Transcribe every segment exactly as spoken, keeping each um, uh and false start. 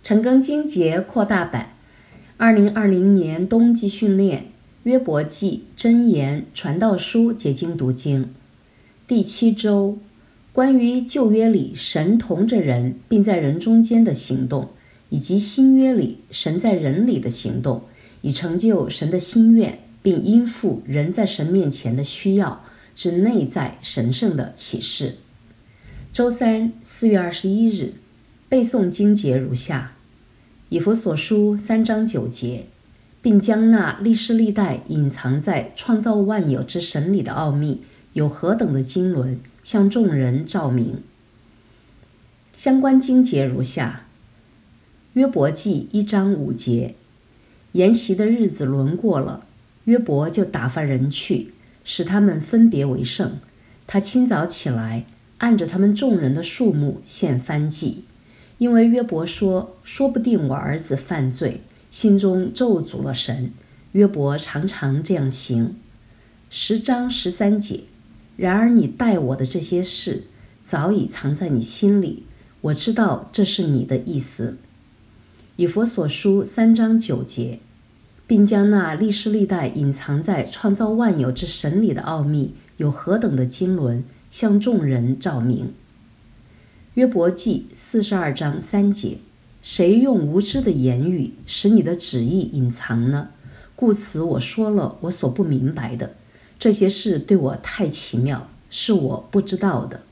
陈庚经节扩大版，二零二零年冬季训练，约伯记、箴言、传道书解经读经。第七周，关于旧约里神同着人并在人中间的行动，以及新约里神在人里的行动，以成就神的心愿，并应付人在神面前的需要之内在神圣的启示。周三，四月二十一日，背诵经节如下：以弗所书三章九节，并将那历世历代隐藏在创造万有之神里的奥秘，有何等的经纶，向众人照明。相关经节如下：约伯记一章五节，筵席的日子轮过了，约伯就打发人去，使他们分别为圣。他清早起来，按着他们众人的数目献燔祭，因为约伯说，说不定我儿子犯罪，心中咒诅了神。约伯常常这样行。十章十三节，然而你待我的这些事，早已藏在你心里，我知道这是你的意思。以弗所书三章九节，并将那历世历代隐藏在创造万有之神里的奥秘，有何等的经纶，向众人照明。约伯记四十二章三节，谁用无知的言语使你的旨意隐藏呢？故此我说了我所不明白的，这些事对我太奇妙，是我不知道的。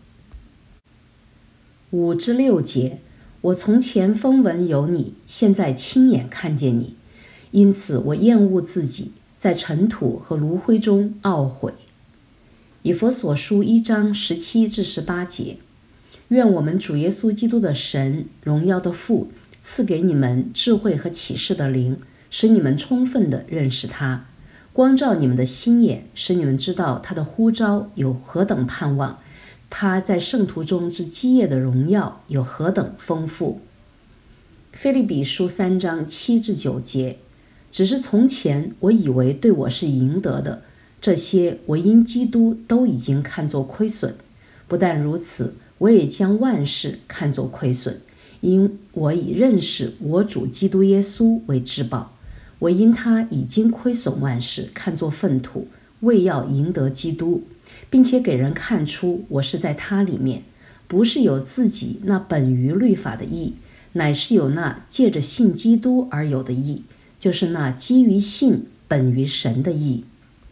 五至六节，我从前风闻有你，现在亲眼看见你，因此我厌恶自己，在尘土和炉灰中懊悔。以弗所书一章十七至十八节，愿我们主耶稣基督的神，荣耀的父，赐给你们智慧和启示的灵，使你们充分地认识他，光照你们的心眼，使你们知道他的呼召有何等盼望，他在圣徒中之基业的荣耀有何等丰富。腓立比书三章七至九节，只是从前我以为对我是赢得的，这些我因基督都已经看作亏损。不但如此，我也将万事看作亏损，因我以认识我主基督耶稣为至宝。我因他已经亏损万事，看作粪土，为要赢得基督，并且给人看出我是在他里面，不是有自己那本于律法的义，乃是有那借着信基督而有的义，就是那基于信本于神的义。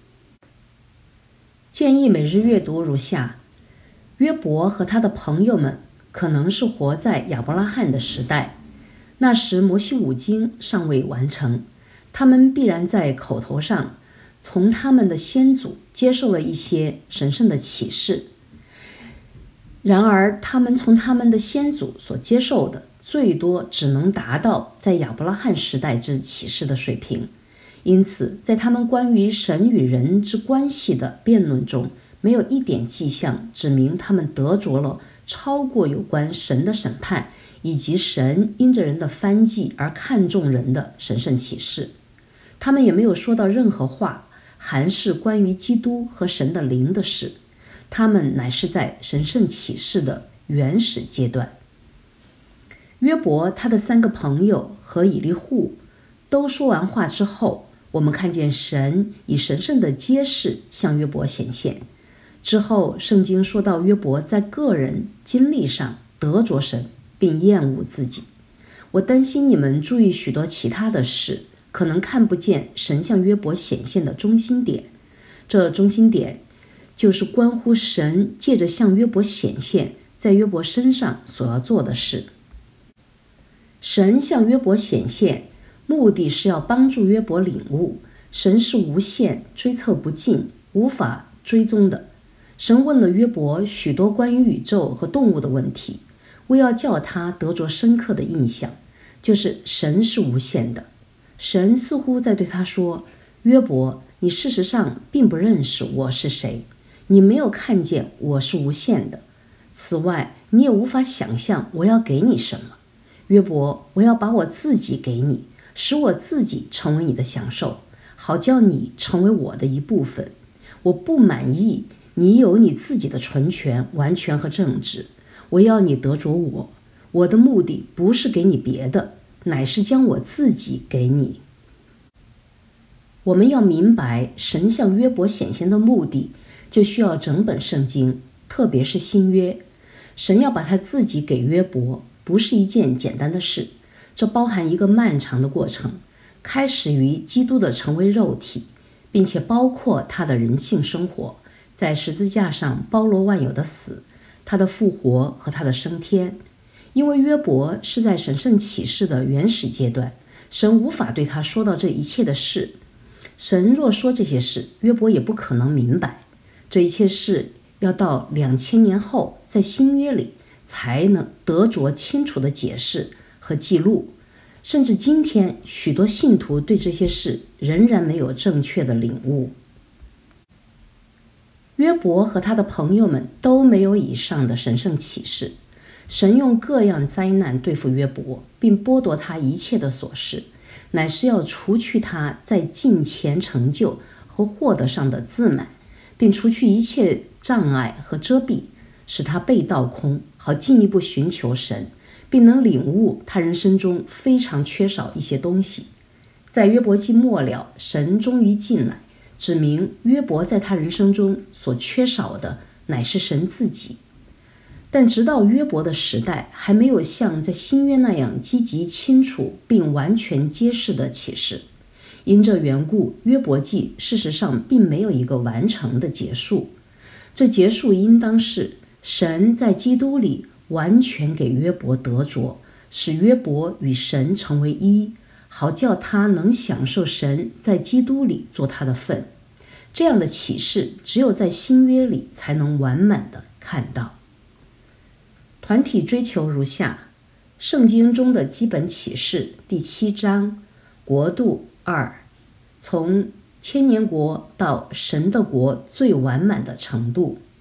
建议每日阅读如下：约伯和他的朋友们可能是活在亚伯拉罕的时代，那时摩西五经尚未完成，他们必然在口头上从他们的先祖接受了一些神圣的启示，然而他们从他们的先祖所接受的最多只能达到在亚伯拉罕时代之启示的水平，因此在他们关于神与人之关系的辩论中，没有一点迹象指明他们得着了超过有关神的审判以及神因着人的燔祭而看重人的神圣启示。他们也没有说到任何话含是关于基督和神的灵的事，他们乃是在神圣启示的原始阶段。约伯他的三个朋友和以利户都说完话之后，我们看见神以神圣的揭示向约伯显现。之后圣经说到约伯在个人经历上得着神，并厌恶自己。我担心你们注意许多其他的事，可能看不见神向约伯显现的中心点。这中心点就是关乎神借着向约伯显现，在约伯身上所要做的事。神向约伯显现，目的是要帮助约伯领悟，神是无限、追测不尽、无法追踪的。神问了约伯许多关于宇宙和动物的问题，为要叫他得着深刻的印象，就是神是无限的。神似乎在对他说，约伯，你事实上并不认识我是谁，你没有看见我是无限的，此外你也无法想象我要给你什么。约伯，我要把我自己给你，使我自己成为你的享受，好叫你成为我的一部分。我不满意你有你自己的纯全、完全和正直，我要你得着我。我的目的不是给你别的， 乃是将我自己给你。我们要明白神向约伯显现的目的，就需要整本圣经，特别是新约。神要把他自己给约伯，不是一件简单的事，这包含一个漫长的过程，开始于基督的成为肉体，并且包括他的人性生活，在十字架上包罗万有的死，他的复活和他的升天。因为约伯是在神圣启示的原始阶段，神无法对他说到这一切的事。神若说这些事，约伯也不可能明白。这一切事要到两千年后，在新约里才能得着清楚的解释和记录。甚至今天，许多信徒对这些事仍然没有正确的领悟。约伯和他的朋友们都没有以上的神圣启示。神用各样灾难对付约伯，并剥夺他一切的所事，乃是要除去他在金钱成就和获得上的自满，并除去一切障碍和遮蔽，使他背道空，好进一步寻求神，并能领悟他人生中非常缺少一些东西。在约伯记末了，神终于进来，指明约伯在他人生中所缺少的乃是神自己。但直到约伯的时代，还没有像在新约那样积极清楚并完全揭示的启示。因这缘故，约伯记事实上并没有一个完成的结束。这结束应当是神在基督里完全给约伯得着，使约伯与神成为一，好叫他能享受神在基督里做他的份。这样的启示只有在新约里才能完满的看到。团体追求如下：圣经中的基本启示第七章，国度二，从千年国到神的国最完满的程度。